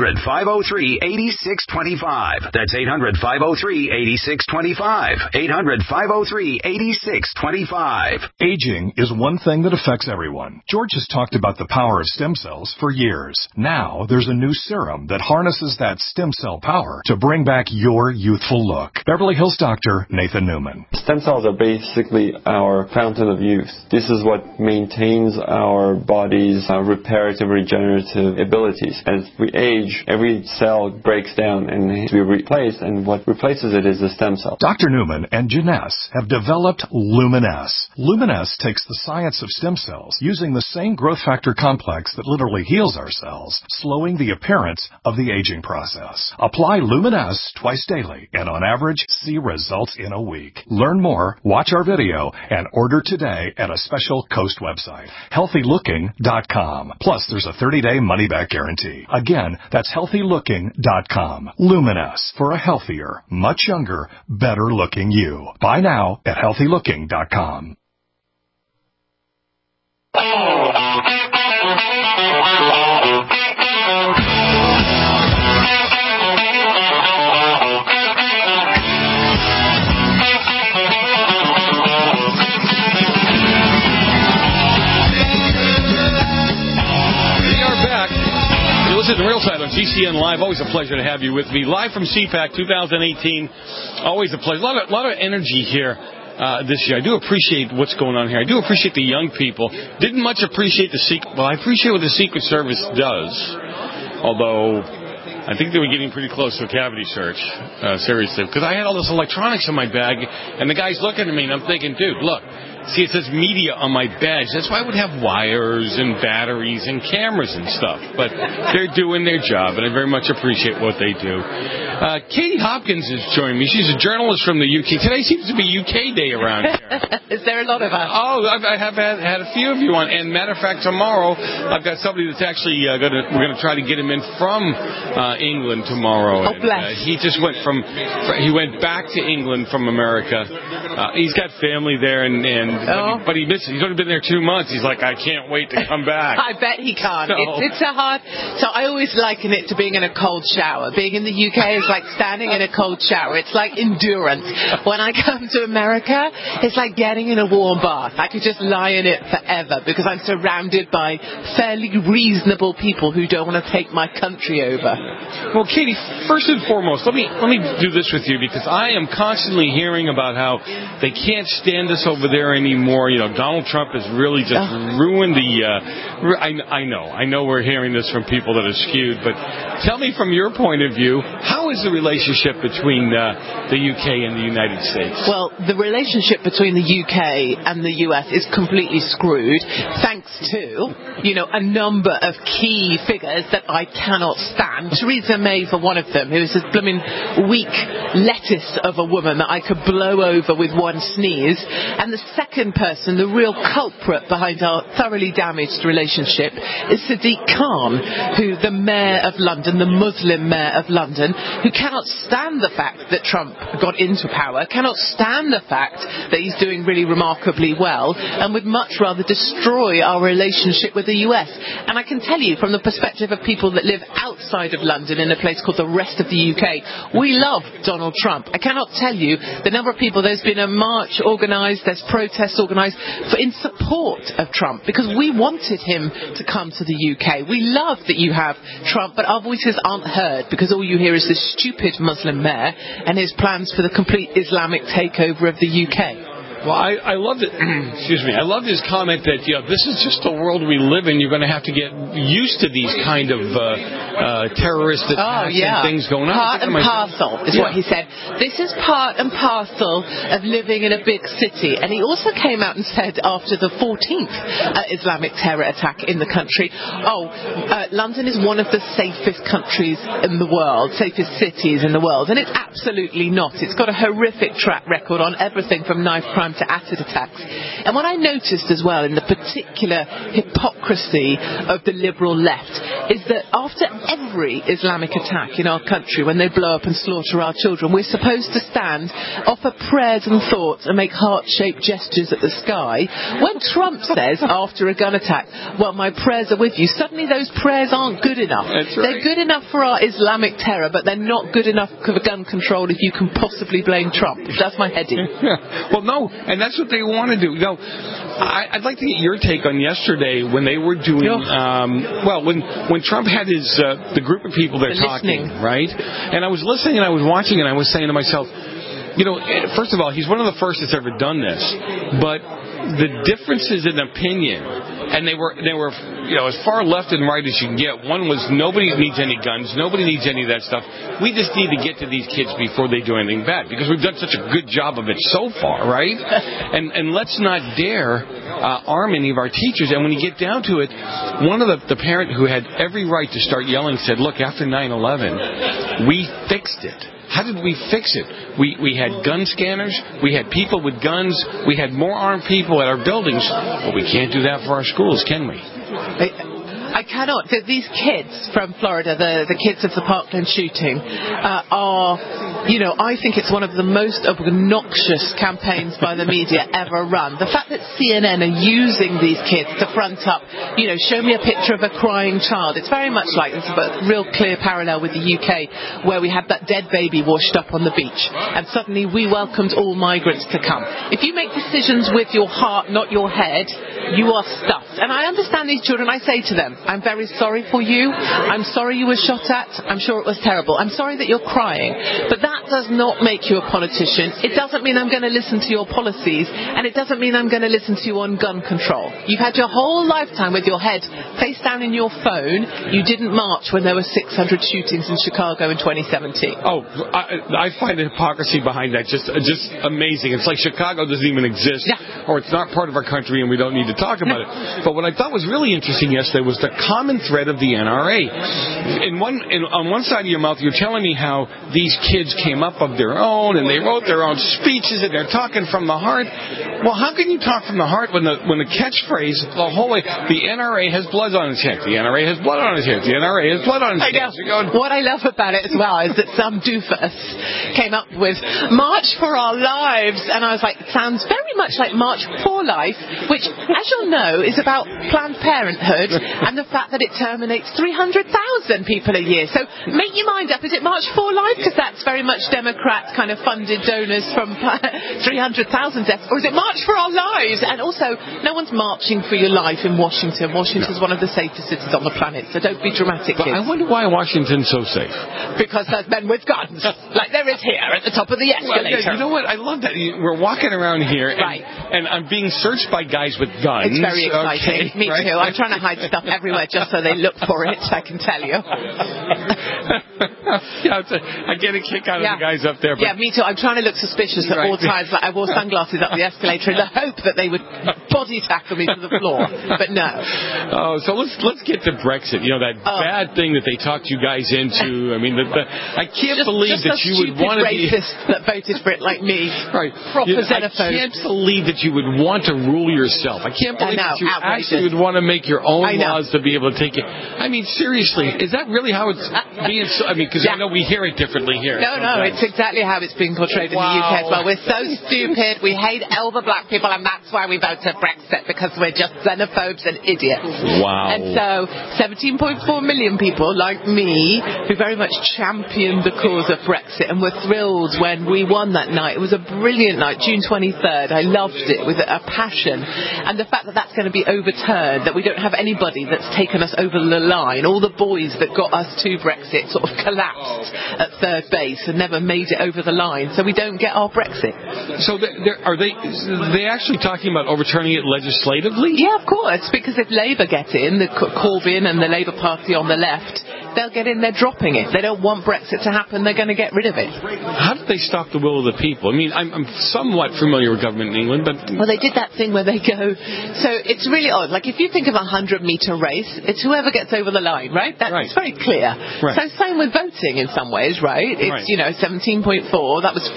800-503-8625. That's 800-503-8625. 800-503-8625. Aging is one thing that affects everyone. George has talked about the power of stem cells for years. Now there's a new serum that harnesses that stem cell power to bring back your youthful look. Beverly Hills doctor Nathan Newman. Stem cells are basically our fountain of youth. This is what maintains our body's reparative, regenerative abilities. As we age, every cell breaks down and needs to be replaced, and what replaces it is the stem cell. Dr. Newman and Janess have developed Luminess. Luminess takes the science of stem cells, using the same growth factor complex that literally heals our cells, slowing the appearance of the aging process. Apply Luminess twice daily, and on average, see results in a week. Learn more, watch our video, and order today at a special Coast website, healthylooking.com. Plus, there's a 30-day money-back guarantee. Again, that's healthylooking.com. Luminous, for a healthier, much younger, better-looking you. Buy now at healthylooking.com. Listen to Real Side on GCN Live. Always a pleasure to have you with me. Live from CPAC 2018. Always a pleasure. A lot of energy here this year. I do appreciate what's going on here. I do appreciate the young people. Didn't much appreciate the Secret. Well, I appreciate what the Secret Service does. Although I think they were getting pretty close to a cavity search, seriously. Because I had all this electronics in my bag, and the guy's looking at me, and I'm thinking, dude, look, See, it says media on my badge. That's why I would have wires and batteries and cameras and stuff. But they're doing their job, and I very much appreciate what they do. Katie Hopkins is joining me. She's a journalist from the UK. Today seems to be UK Day around here. Is there a lot of us? Oh, I have had a few of you on. And matter of fact, tomorrow I've got somebody that's actually we're going to try to get him in from England tomorrow. Oh, bless. He just went he went back to England from America. He's got family there, but he misses. He's only been there 2 months. He's like, I can't wait to come back. I bet he can't. So. It's a hard. So I always liken it to being in a cold shower. Being in the UK is like standing in a cold shower. It's like endurance. When I come to America, it's like getting in a warm bath. I could just lie in it forever because I'm surrounded by fairly reasonable people who don't want to take my country over. Well, Katie, first and foremost, let me do this with you because I am constantly hearing about how they can't stand us over there anymore. You know, Donald Trump has really just ruined the. I know we're hearing this from people that are skewed, but tell me from your point of view, how is the relationship between the UK and the United States? Well, the relationship between the UK and the US is completely screwed, thanks to, a number of key figures that I cannot stand. Theresa May, for one of them, who is this blooming weak lettuce of a woman that I could blow over with one sneeze. And the second person, the real culprit behind our thoroughly damaged relationship, is Sadiq Khan, who the mayor of London, the Muslim mayor of London, who cannot stand the fact that Trump got into power, cannot stand the fact that he's doing really remarkably well, and would much rather destroy our relationship with the US. And I can tell you, from the perspective of people that live outside of London in a place called the rest of the UK, we love Donald Trump. I cannot tell you the number of people, there's been a march organised, there's protests organised in support of Trump, because we wanted him to come to the UK. We love that you have Trump, but our voices aren't heard because all you hear is this stupid Muslim mayor and his plans for the complete Islamic takeover of the UK. Well, I loved it. Excuse me. I loved his comment that this is just the world we live in. You're going to have to get used to these kind of terrorist attacks and things going on. Part and parcel is what he said. This is part and parcel of living in a big city. And he also came out and said after the 14th Islamic terror attack in the country, London is one of the safest countries in the world, safest cities in the world. And it's absolutely not. It's got a horrific track record on everything from knife crime to acid attacks. And what I noticed as well in the particular hypocrisy of the liberal left is that after every Islamic attack in our country, when they blow up and slaughter our children, we're supposed to stand, offer prayers and thoughts and make heart-shaped gestures at the sky. When Trump says after a gun attack, well, my prayers are with you, suddenly those prayers aren't good enough. That's right. They're good enough for our Islamic terror, but they're not good enough for gun control if you can possibly blame Trump. That's my heading. Well, no, and that's what they want to do. I'd like to get your take on yesterday when they were doing, when Trump had his the group of people there talking, right? And I was listening and I was watching and I was saying to myself, first of all, he's one of the first that's ever done this, but the differences in opinion, and they were as far left and right as you can get. One was nobody needs any guns, nobody needs any of that stuff. We just need to get to these kids before they do anything bad because we've done such a good job of it so far, right? And let's not dare arm any of our teachers. And when you get down to it, one of the parent who had every right to start yelling said, "Look, after 9/11, we fixed it." How did we fix it? We had gun scanners, we had people with guns, we had more armed people at our buildings, but we can't do that for our schools, can we? I cannot. These kids from Florida, the kids of the Parkland shooting, are, I think it's one of the most obnoxious campaigns by the media ever run. The fact that CNN are using these kids to front up, show me a picture of a crying child. It's very much like, there's a real clear parallel with the UK, where we had that dead baby washed up on the beach, and suddenly we welcomed all migrants to come. If you make decisions with your heart, not your head, you are stuffed. And I understand these children. I say to them, I'm very sorry for you. I'm sorry you were shot at. I'm sure it was terrible. I'm sorry that you're crying. But that does not make you a politician. It doesn't mean I'm going to listen to your policies, and it doesn't mean I'm going to listen to you on gun control. You've had your whole lifetime with your head face down in your phone. You didn't march when there were 600 shootings in Chicago in 2017. Oh, I find the hypocrisy behind that just amazing. It's like Chicago doesn't even exist, or it's not part of our country, and we don't need to talk about it. But what I thought was really interesting yesterday was the common thread of the NRA. On one side of your mouth, you're telling me how these kids came up of their own, and they wrote their own speeches, and they're talking from the heart. Well, how can you talk from the heart when the catchphrase the whole way, the NRA has blood on its hands, the NRA has blood on its hands, the NRA has blood on its hands. What I love about it as well is that some doofus came up with March for Our Lives, and I was like, it sounds very much like March for Life, which, as you'll know, is about Planned Parenthood and the fact that it terminates 300,000 people a year. So make your mind up. Is it March for Life? Because that's very much Democrat kind of funded donors from 300,000 deaths. Or is it March for Our Lives? And also, no one's marching for your life in Washington. Washington's one of the safest cities on the planet, so don't be dramatic, kids. But I wonder why Washington's so safe. Because there's men with guns, like there is here at the top of the escalator. Well, you know what? I love that. We're walking around here, and I'm being searched by guys with guns. It's very exciting. Me too. I'm trying to hide stuff everywhere just so they look for it, I can tell you. I get a kick out of the guys up there. Yeah, me too. I'm trying to look suspicious at all times. Like I wore sunglasses up the escalator in the hope that they would body tackle me to the floor. But no. Oh, so let's get to Brexit. You know, that bad thing that they talked you guys into. I mean, I can't believe that you would want to be... racist that voted for it like me. Right. Proper xenophobe. I can't believe that you would want to rule yourself. I can't believe that you actually would want to make your own laws to be able to take it. I mean, seriously, is that really how it's being... I mean, because I know we hear it differently here. No, it's exactly how it's being portrayed in the UK as well. We're so stupid. We hate elder black people, and that's why we voted Brexit, because we're just xenophobes and idiots. Wow. And so 17.4 million people like me who very much championed the cause of Brexit and were thrilled when we won that night. It was a brilliant night, June 23rd. I loved it with a passion. And the fact that that's going to be overturned, that we don't have anybody that's taken us over the line, all the boys that got us to Brexit sort of collapsed at third base and never made it over the line, so we don't get our Brexit. So are they actually talking about overturning it legislatively? Yeah, of course, because if Labour get in, the Corbyn and the Labour Party on the left, they'll get in, they're dropping it. They don't want Brexit to happen, they're going to get rid of it. How did they stop the will of the people? I mean, I'm somewhat familiar with government in England, but... Well, they did that thing where they go... So it's really odd. Like, if you think of a 100-metre race, it's whoever gets over the line, right? That's very clear. Right. So same with voting in some ways, right? It's, 17.4, that was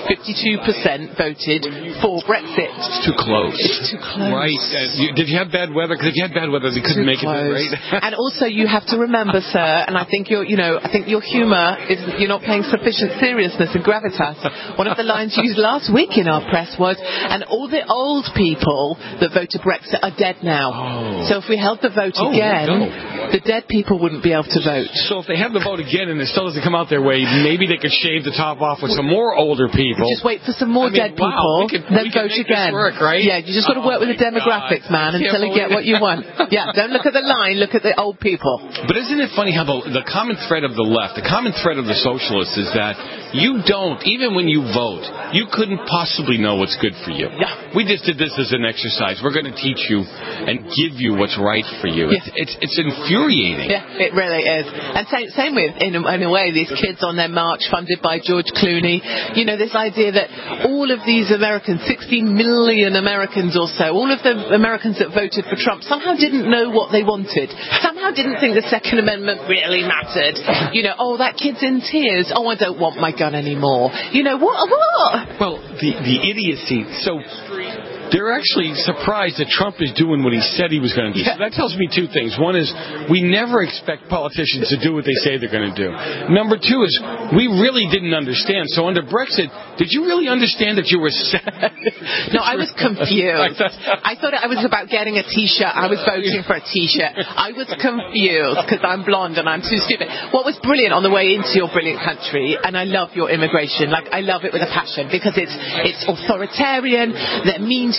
52% voted for Brexit. It's too close. It's too close. Right. Did you have bad weather? Because if you had bad weather, they couldn't make it, right? And also, you have to remember, sir, and I think your humour is you're not paying sufficient seriousness and gravitas. One of the lines used last week in our press was, and all the old people that voted Brexit are dead now. Oh. So if we held the vote again, the dead people wouldn't be able to vote. So if they have the vote again and it still doesn't come out their way, maybe they could shave the top off with some more older people. Just wait for some more dead people, then vote again. Work, right? Yeah, you just got to work with the demographics, man, until you get what you want. Yeah, don't look at the line, look at the old people. But isn't it funny how the common thread of the left, the common thread of the socialists is that you don't, even when you vote, you couldn't possibly know what's good for you. Yeah. We just did this as an exercise. We're going to teach you and give you what's right for you. Yeah. It's infuriating. Yeah, it really is. And same with, in a way, these kids on their march funded by George Clooney. You know, this idea that all of these Americans, 60 million Americans or so, all of the Americans that voted for Trump somehow didn't know what they wanted. Somehow didn't think the Second Amendment really mattered. You know, oh, that kid's in tears. Oh, I don't want my gun anymore. You know, what? Well, the idiocy. So they're actually surprised that Trump is doing what he said he was going to do. Yeah. So that tells me two things. One is we never expect politicians to do what they say they're going to do. Number two is we really didn't understand. So under Brexit, did you really understand that you were sad? No, I was confused. I thought it was about getting a T-shirt. I was voting for a T-shirt. I was confused because I'm blonde and I'm too stupid. What was brilliant on the way into your brilliant country, and I love your immigration, like I love it with a passion because it's authoritarian, they're mean to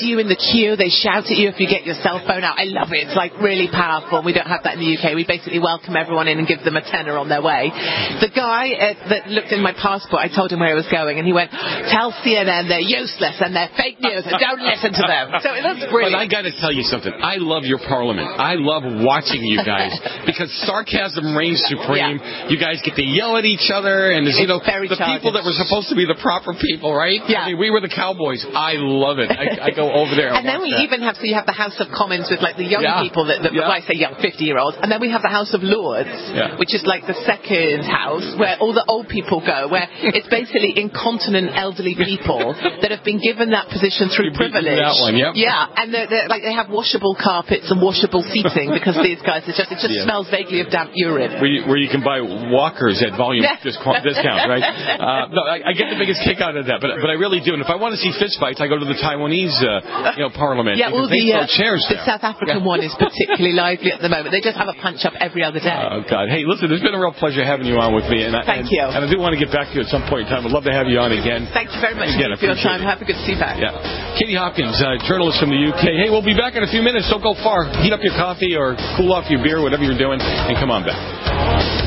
to you in the queue. They shout at you if you get your cell phone out. I love it. It's like really powerful. We don't have that in the UK. We basically welcome everyone in and give them a tenner on their way. The guy that looked in my passport, I told him where I was going, and he went, tell CNN they're useless and they're fake news and don't listen to them. So it looks brilliant. But I got to tell you something. I love your parliament. I love watching you guys because sarcasm reigns supreme. Yeah. You guys get to yell at each other, and the people that were supposed to be the proper people, right? Yeah. I mean, we were the cowboys. I love it. I go over there. And then we even have, so you have the House of Commons with like the young people that well, I say young 50-year-olds, and then we have the House of Lords, which is like the second house where all the old people go, where it's basically incontinent elderly people that have been given that position through privilege. That one, yep. Yeah, and they're like they have washable carpets and washable seating because these guys, it just smells vaguely of damp urine. Where you can buy walkers at volume discount, right? No, I get the biggest kick out of that, but I really do. And if I want to see fistfights, I go to the Taiwanese parliament. Yeah, well, the South African one is particularly lively at the moment. They just have a punch up every other day. Oh God! Hey, listen, it's been a real pleasure having you on with me. Thank you. And I do want to get back to you at some point in time. I'd love to have you on again. Thank you very much for your time. Have a good see back. Yeah, Katie Hopkins, journalist from the UK. Hey, we'll be back in a few minutes. Don't go far. Heat up your coffee or cool off your beer, whatever you're doing, and come on back.